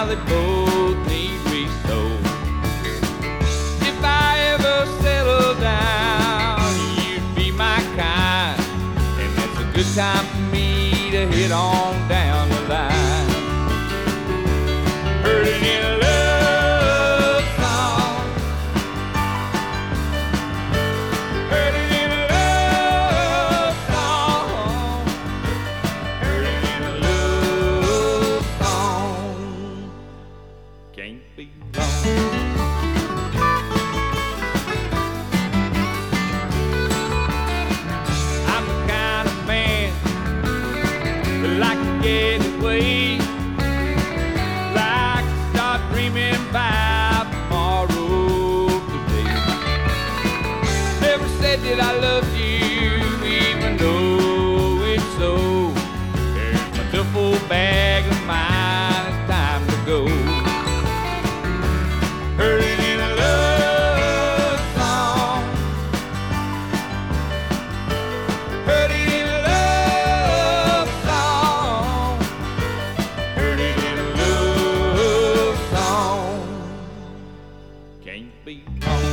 they both need resold. If I ever settle down, you'd be my kind, and that's a good time for me to hit on down the line. Heard it in a love song. Heard it in a love song. Heard it in a love song. Can't be wrong. I'm the kind of man that like to get away, like to start dreaming about tomorrow today. Never said that I loved you, even though it's so. There's my duffel bag of mine, it's time to go. Heard it in a love song. Heard it in a love song. Heard it in a love song. Can't be wrong.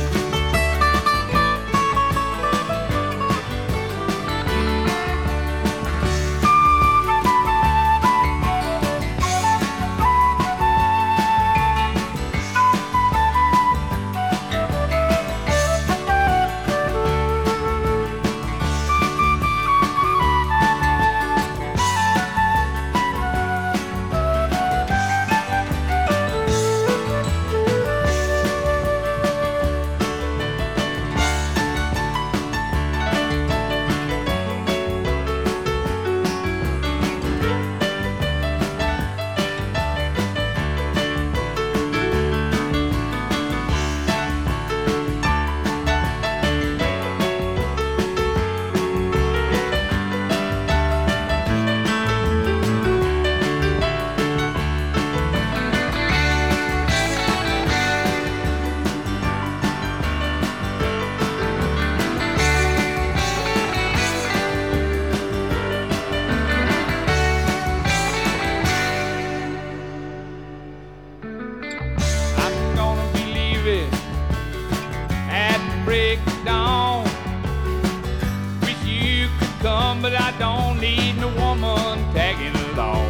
I'm gonna be leaving at break of dawn. Wish you could come, but I don't need no woman tagging along.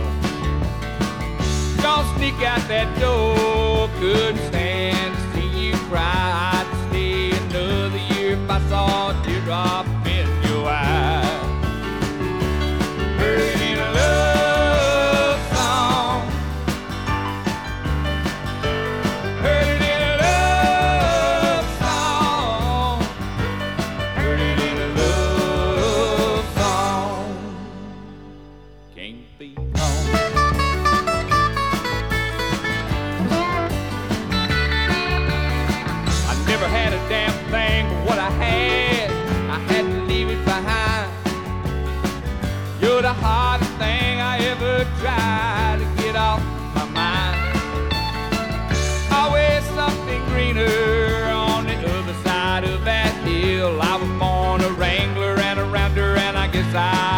Gonna sneak out that door, couldn't stand to see you cry. I'd stay another year if I saw a teardrop in your eye. Heard it in a love song. Heard it in a love song. Heard it in a love song. Can't be wrong. I never had a damn thing but what I had to leave it behind. You're the hardest thing I ever tried to get off my mind. Always something greener on the other side of that hill. I was born a wrangler and a rounder, and I guess I